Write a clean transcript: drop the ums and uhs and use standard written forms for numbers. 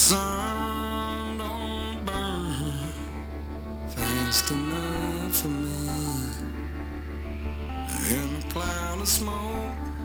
sun don't burn fast enough for me. In a cloud of smoke,